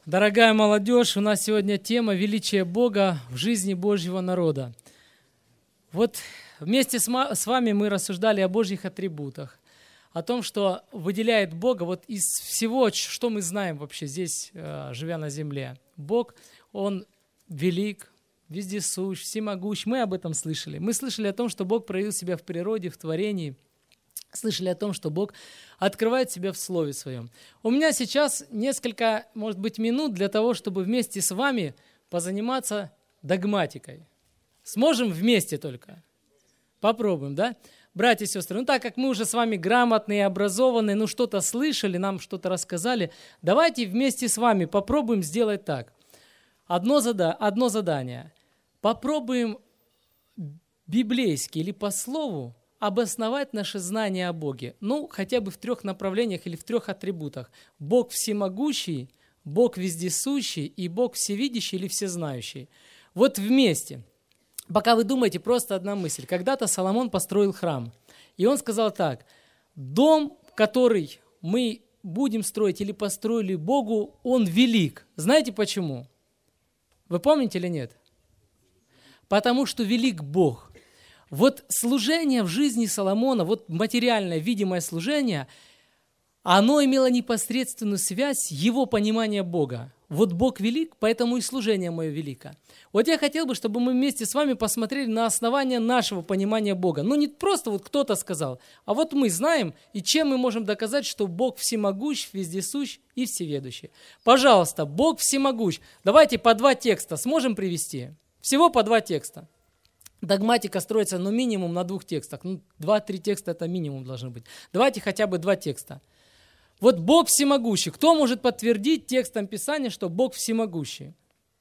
Дорогая молодежь, у нас сегодня тема «Величие Бога в жизни Божьего народа». Вот вместе с вами мы рассуждали о Божьих атрибутах, о том, что выделяет Бога вот из всего, что мы знаем вообще здесь, живя на земле. Бог, Он велик, вездесущ, всемогущ. Мы об этом слышали. Мы слышали о том, что Бог проявил себя в природе, в творении. Слышали о том, что Бог открывает себя в Слове Своем. У меня сейчас несколько, может быть, минут для того, чтобы вместе с вами позаниматься догматикой. Сможем вместе только? Попробуем, да? Братья и сестры, так как мы уже с вами грамотные, образованные, что-то слышали, нам что-то рассказали, давайте вместе с вами попробуем сделать так. Одно задание. Попробуем библейски или по слову обосновать наше знание о Боге. Хотя бы в 3 направлениях или в 3 атрибутах. Бог всемогущий, Бог вездесущий и Бог всевидящий или всезнающий. Вот вместе. Пока вы думаете, просто одна мысль. Когда-то Соломон построил храм. И он сказал так: дом, который мы будем строить или построили Богу, он велик. Знаете почему? Вы помните или нет? Потому что велик Бог. Вот служение в жизни Соломона, вот материальное, видимое служение, оно имело непосредственную связь его понимания Бога. Вот Бог велик, поэтому и служение мое велико. Вот я хотел бы, чтобы мы вместе с вами посмотрели на основание нашего понимания Бога. Не просто вот кто-то сказал, а вот мы знаем, и чем мы можем доказать, что Бог всемогущ, вездесущ и всеведущий. Пожалуйста, Бог всемогущ. Давайте по 2 текста сможем привести? Всего по 2 текста. Догматика строится, минимум на 2 текстах. 2-3 текста это минимум должны быть. Давайте хотя бы 2 текста. Вот Бог всемогущий. Кто может подтвердить текстом Писания, что Бог всемогущий?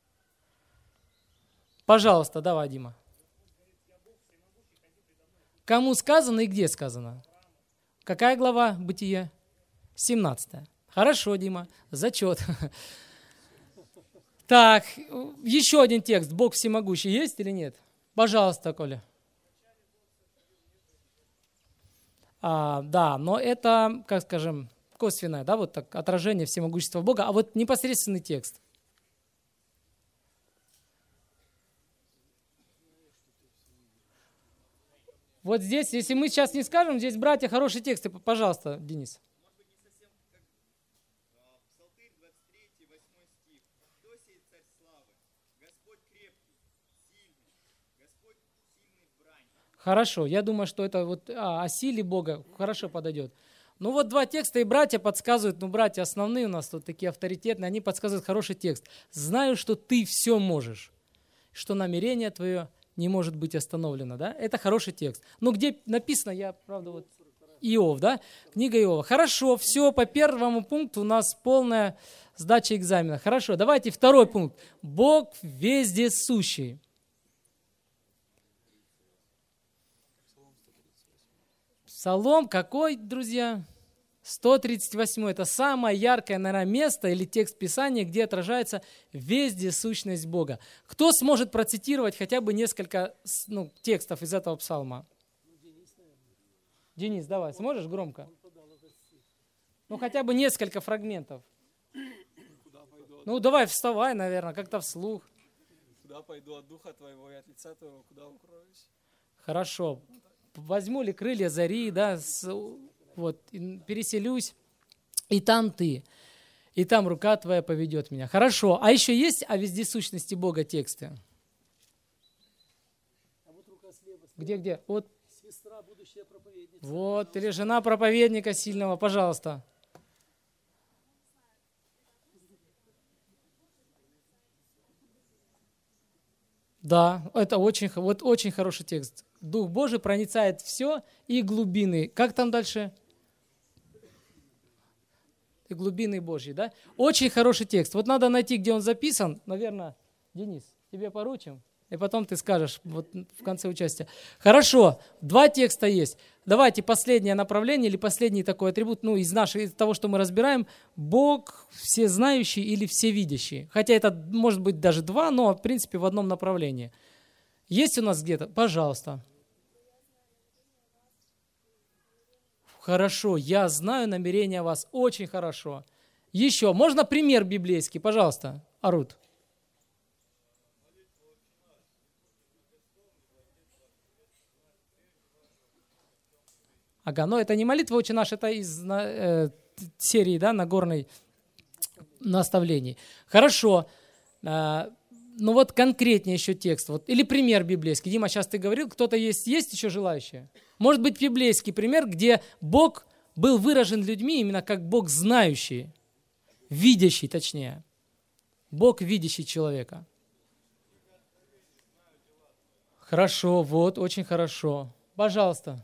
Пожалуйста, давай, Дима. Кому сказано и где сказано? Какая глава Бытие? 17. Хорошо, Дима, зачет. Так, еще один текст. Бог всемогущий есть или нет? Пожалуйста, Коля. Да, но это, как скажем, косвенное, да, вот так, отражение всемогущества Бога, а вот непосредственный текст. Вот здесь, если мы сейчас не скажем, здесь, братья, хорошие тексты, пожалуйста, Денис. Хорошо, я думаю, что это вот о силе Бога хорошо подойдет. 2 текста, и братья подсказывают, братья основные у нас тут такие авторитетные, они подсказывают хороший текст. «Знаю, что ты все можешь, что намерение твое не может быть остановлено». Да? Это хороший текст. Где написано, Иов, да? Книга Иова. Хорошо, все, по 1 пункту у нас полная сдача экзамена. Хорошо, давайте 2 пункт. Бог вездесущий. Псалом какой, друзья? 138. Это самое яркое, наверное, место или текст Писания, где отражается вездесущность Бога. Кто сможет процитировать хотя бы несколько текстов из этого псалма? Денис, давай, сможешь громко? Хотя бы несколько фрагментов. Давай, вставай, наверное, как-то вслух. Куда пойду от духа твоего и от лица твоего, куда укроюсь? Хорошо. Возьму ли крылья зари, да, переселюсь, и там ты, и там рука твоя поведет меня. Хорошо. А еще есть о вездесущности Бога тексты? Где? Вот. Сестра, будущая проповедница. Вот, или жена проповедника сильного, пожалуйста. Да, это очень хороший текст. Дух Божий проницает все и глубины. Как там дальше? И глубины Божьи, да? Очень хороший текст. Вот надо найти, где он записан. Наверное, Денис, тебе поручим. И потом ты скажешь в конце участия. Хорошо, 2 текста есть. Давайте последнее направление или последний такой атрибут, из того, что мы разбираем. Бог всезнающий или всевидящий. Хотя это может быть даже 2, но в принципе в одном направлении. Есть у нас где-то? Пожалуйста. Хорошо, я знаю намерения вас. Очень хорошо. Еще. Можно пример библейский? Пожалуйста, Арут. Ага, но это не молитва «Отче наш», это из серии, да, Нагорной наставлений. Хорошо. Ну вот конкретнее еще текст. Вот, или пример библейский. Дима, сейчас ты говорил, кто-то есть еще желающие? Может быть, библейский пример, где Бог был выражен людьми именно как Бог знающий, видящий точнее. Бог, видящий человека. Хорошо, вот, очень хорошо. Пожалуйста.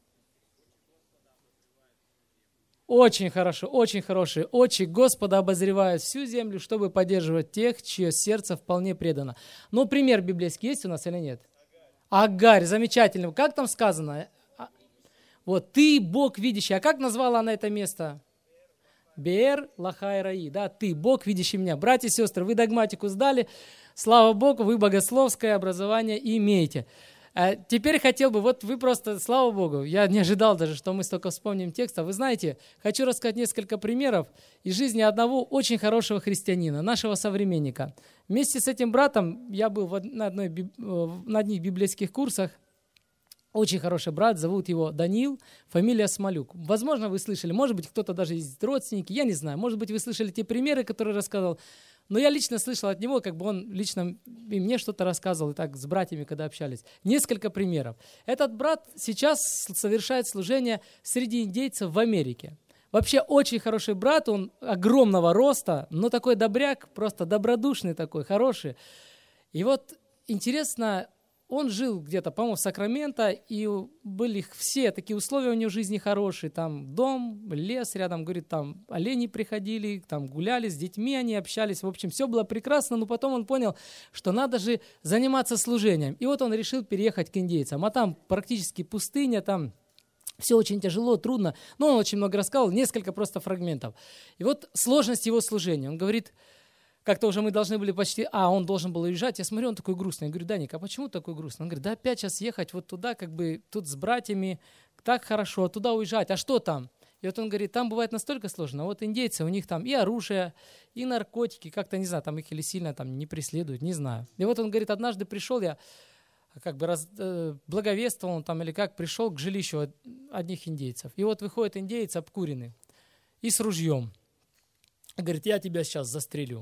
Очень хорошо, очень хорошие очи Господа обозревают всю землю, чтобы поддерживать тех, чье сердце вполне предано. Ну, пример библейский есть у нас или нет? Агарь, замечательно. Как там сказано? Вот, ты Бог видящий. А как назвала она это место? Беэр Лахай Раи. Да, ты Бог видящий меня. Братья и сестры, вы догматику сдали. Слава Богу, вы богословское образование имеете. Теперь хотел бы, вот вы просто, слава Богу, я не ожидал даже, что мы столько вспомним текста. Вы знаете, хочу рассказать несколько примеров из жизни одного очень хорошего христианина, нашего современника. Вместе с этим братом я был на одних библейских курсах. Очень хороший брат, зовут его Даниил, фамилия Смолюк. Возможно, вы слышали, может быть, кто-то даже из родственников, я не знаю, может быть, вы слышали те примеры, которые рассказал. Но я лично слышал от него, как бы он лично и мне что-то рассказывал, и так с братьями, когда общались. Несколько примеров. Этот брат сейчас совершает служение среди индейцев в Америке. Вообще очень хороший брат, он огромного роста, но такой добряк, просто добродушный такой, хороший. И вот интересно, он жил где-то, по-моему, в Сакраменто, и были все такие условия у него в жизни хорошие. Там дом, лес рядом, говорит, там олени приходили, там гуляли, с детьми они общались. В общем, все было прекрасно, но потом он понял, что надо же заниматься служением. И вот он решил переехать к индейцам. А там практически пустыня, там все очень тяжело, трудно. Но он очень много рассказал, несколько просто фрагментов. И вот сложность его служения. Он говорит, как-то уже мы должны были почти... он должен был уезжать. Я смотрю, он такой грустный. Я говорю, Даник, а почему такой грустный? Он говорит, да опять сейчас ехать вот туда, как бы тут с братьями, так хорошо, туда уезжать. А что там? И вот он говорит, там бывает настолько сложно. Вот индейцы, у них там и оружие, и наркотики, как-то, не знаю, там их или сильно там не преследуют, не знаю. И вот он говорит, однажды пришел я, как бы благовествовал он там или как, пришел к жилищу одних индейцев. И вот выходит индеец обкуренный и с ружьем. Говорит, я тебя сейчас застрелю.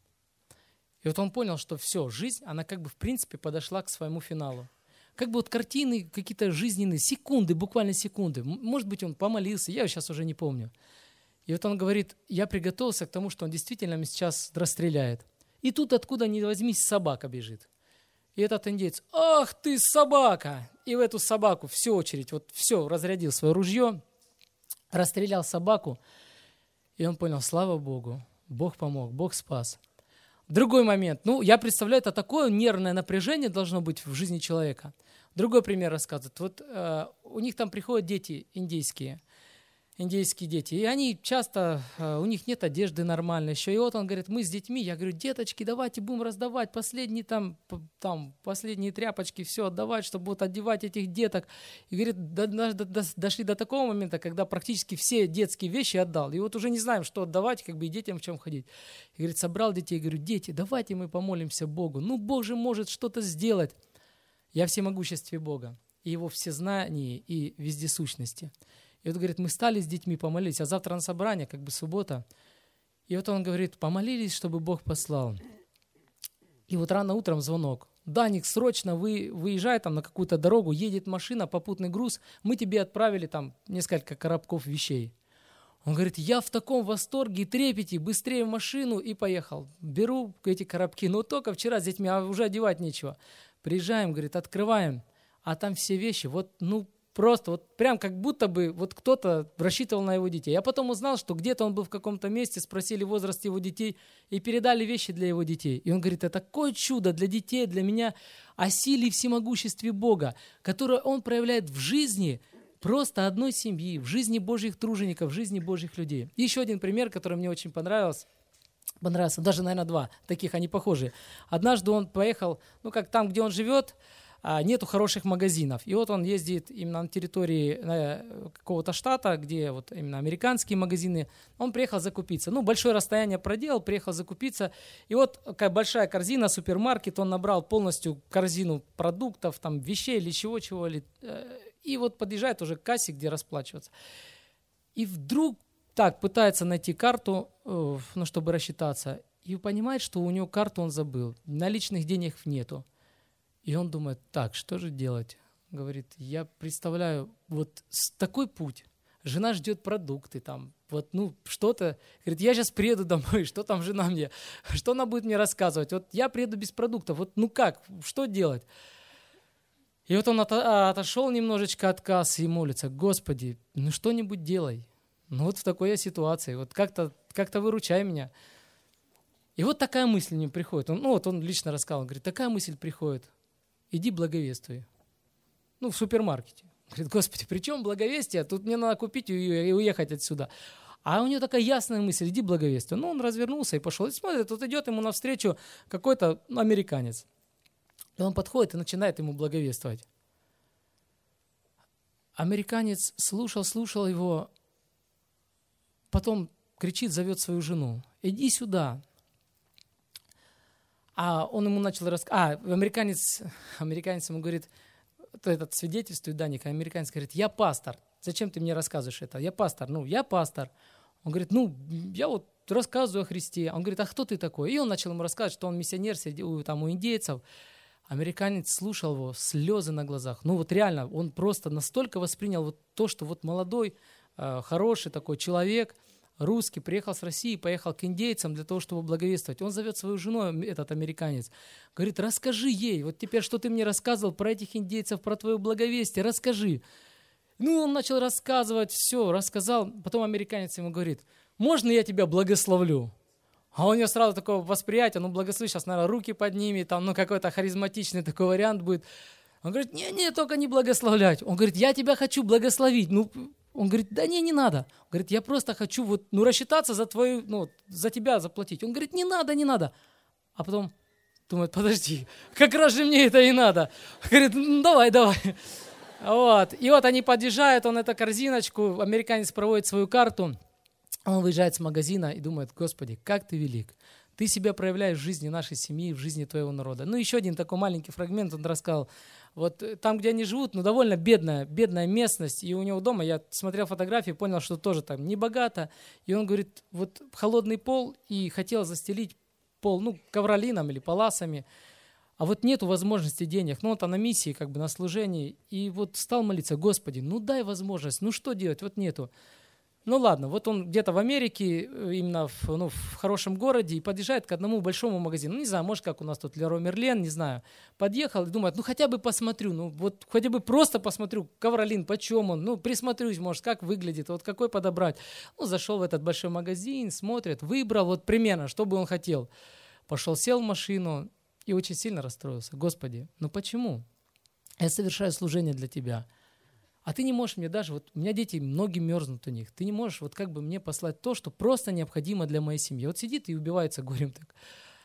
И вот он понял, что все, жизнь, она как бы в принципе подошла к своему финалу. Как бы вот картины какие-то жизненные, секунды, буквально секунды. Может быть, он помолился, я сейчас уже не помню. И вот он говорит, я приготовился к тому, что он действительно меня сейчас расстреляет. И тут откуда ни возьмись собака бежит. И этот индеец, ах ты собака! И в эту собаку всю очередь, вот все, разрядил свое ружье, расстрелял собаку. И он понял, слава Богу, Бог помог, Бог спас. Другой момент. Я представляю, это такое нервное напряжение должно быть в жизни человека. Другой пример рассказывает. Вот у них там приходят дети индейские дети, и они часто, у них нет одежды нормальной еще. И вот он говорит, мы с детьми, я говорю, деточки, давайте будем раздавать последние последние тряпочки, все отдавать, чтобы вот одевать этих деток. И говорит, дошли до такого момента, когда практически все детские вещи отдал. И вот уже не знаем, что отдавать, как бы и детям в чем ходить. И говорит, собрал детей, говорю, дети, давайте мы помолимся Богу. Бог же может что-то сделать. Я всемогуществе Бога, и Его всезнании и вездесущности. И вот, говорит, мы стали с детьми, помолились, а завтра на собрание, как бы суббота. И вот он говорит, помолились, чтобы Бог послал. И вот рано утром звонок. Даник, срочно выезжай там на какую-то дорогу, едет машина, попутный груз, мы тебе отправили там несколько коробков вещей. Он говорит, я в таком восторге, трепете, быстрее в машину и поехал. Беру эти коробки, только вчера с детьми, а уже одевать нечего. Приезжаем, говорит, открываем, а там все вещи, просто прям как будто бы кто-то рассчитывал на его детей. Я потом узнал, что где-то он был в каком-то месте, спросили возраст его детей и передали вещи для его детей. И он говорит, это такое чудо для детей, для меня о силе и всемогуществе Бога, которое Он проявляет в жизни просто одной семьи, в жизни Божьих тружеников, в жизни Божьих людей. И еще один пример, который мне очень понравился, даже, наверное, два таких, они похожие. Однажды он поехал, там, где он живет, нету хороших магазинов. И вот он ездит именно на территории какого-то штата, где вот именно американские магазины. Он приехал закупиться. Ну, большое расстояние проделал, приехал закупиться. И вот такая большая корзина, супермаркет, он набрал полностью корзину продуктов, там, вещей или чего-чего. И вот подъезжает уже к кассе, где расплачиваться. И вдруг так пытается найти карту, ну, чтобы рассчитаться. И понимает, что у него карту он забыл. Наличных денег нету. И он думает, так, что же делать? Говорит, я представляю, вот такой путь. Жена ждет продукты, там, вот, ну, что-то. Говорит, я сейчас приеду домой, что там жена мне, что она будет мне рассказывать? Вот я приеду без продуктов, вот, ну как, что делать? И вот он отошел немножечко от кассы и молится, Господи, ну что-нибудь делай. Ну вот в такой я ситуации, вот как-то выручай меня. И вот такая мысль мне приходит. Он лично рассказал, говорит, такая мысль приходит. Иди благовествуй. Ну, в супермаркете. Говорит, Господи, при чем благовестие? Тут мне надо купить и уехать отсюда. А у него такая ясная мысль, иди благовествуй. Ну, он развернулся и пошел. И смотрит, тут идет ему навстречу какой-то американец. И он подходит и начинает ему благовествовать. Американец слушал его, потом кричит, зовет свою жену. Иди сюда. А он ему начал рассказывать. Американец ему говорит, этот свидетельствует, Даник, американец говорит, я пастор. Зачем ты мне рассказываешь это? Я пастор. Я пастор. Он говорит, я вот рассказываю о Христе. Он говорит, а кто ты такой? И он начал ему рассказывать, что он миссионер там, у индейцев. Американец слушал его, слезы на глазах. Ну вот реально, он просто настолько воспринял вот то, что вот молодой, хороший такой человек, русский, приехал с России, поехал к индейцам для того, чтобы благовествовать. Он зовет свою жену, этот американец, говорит, расскажи ей, вот теперь, что ты мне рассказывал про этих индейцев, про твое благовестие, расскажи. Ну, он начал рассказывать, все, рассказал. Потом американец ему говорит, можно я тебя благословлю? А у него сразу такое восприятие, благослови, сейчас, наверное, руки поднимет, там, какой-то харизматичный такой вариант будет. Он говорит, не, только не благословлять. Он говорит, я тебя хочу благословить. Он говорит, да не надо. Он говорит, я просто хочу рассчитаться за твою, за тебя заплатить. Он говорит, не надо. А потом думает, подожди, как раз же мне это и надо. Говорит, давай. Вот. И вот они подъезжают, он эту корзиночку, американец проводит свою карту, он выезжает с магазина и думает, Господи, как ты велик. Ты себя проявляешь в жизни нашей семьи, в жизни твоего народа. Еще один такой маленький фрагмент он рассказал. Вот там, где они живут, довольно бедная местность. И у него дома, я смотрел фотографии, понял, что тоже там не богато. И он говорит, вот холодный пол, и хотел застелить пол, ковролином или паласами. А вот нету возможности денег. Он на миссии, на служении. И вот стал молиться, Господи, дай возможность, что делать, вот нету. Ладно, вот он где-то в Америке, именно в хорошем городе, и подъезжает к одному большому магазину. Не знаю, может, как у нас тут Леруа Мерлен, не знаю. Подъехал и думает, хотя бы посмотрю, хотя бы просто посмотрю, ковролин, почем он, присмотрюсь, может, как выглядит, какой подобрать. Зашел в этот большой магазин, смотрит, выбрал примерно, что бы он хотел. Пошел, сел в машину и очень сильно расстроился. Господи, почему? Я совершаю служение для Тебя. А ты не можешь мне даже, у меня дети, многие мерзнут у них, ты не можешь мне послать то, что просто необходимо для моей семьи. Сидит и убивается горем так.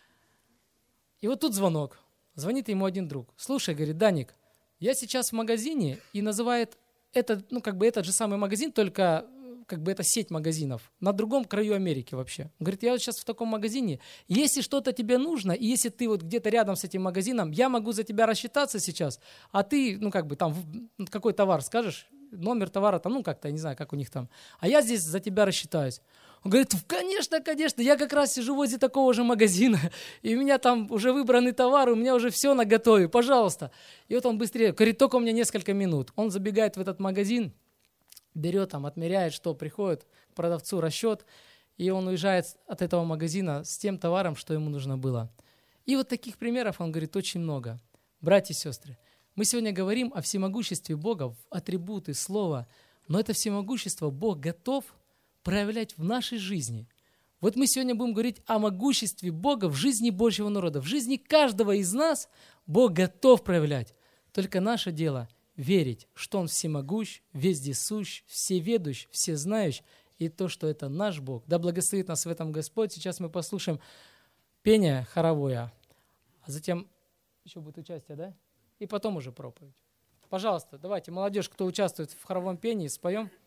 И тут звонок. Звонит ему один друг. Слушай, говорит, Даник, я сейчас в магазине, и называет это, этот же самый магазин, только это сеть магазинов на другом краю Америки вообще. Он говорит, я сейчас в таком магазине, если что-то тебе нужно, и если ты где-то рядом с этим магазином, я могу за тебя рассчитаться сейчас, а ты, там, какой товар скажешь, номер товара, там, я не знаю, как у них там, а я здесь за тебя рассчитаюсь. Он говорит, конечно, я как раз сижу возле такого же магазина, и у меня там уже выбранный товар, у меня уже все наготове, пожалуйста. И он быстрее, говорит, только у меня несколько минут. Он забегает в этот магазин, берет отмеряет, что приходит к продавцу расчет, и он уезжает от этого магазина с тем товаром, что ему нужно было. И таких примеров, он говорит, очень много. Братья и сестры, мы сегодня говорим о всемогуществе Бога, атрибуты, слова, но это всемогущество Бог готов проявлять в нашей жизни. Мы сегодня будем говорить о могуществе Бога в жизни Божьего народа. В жизни каждого из нас Бог готов проявлять. Только наше дело – верить, что Он всемогущ, вездесущ, всеведущ, всезнающ, и то, что это наш Бог. Да благословит нас в этом Господь. Сейчас мы послушаем пение хоровое, а затем еще будет участие, да? и потом уже проповедь. Пожалуйста, давайте, молодежь, кто участвует в хоровом пении, споем.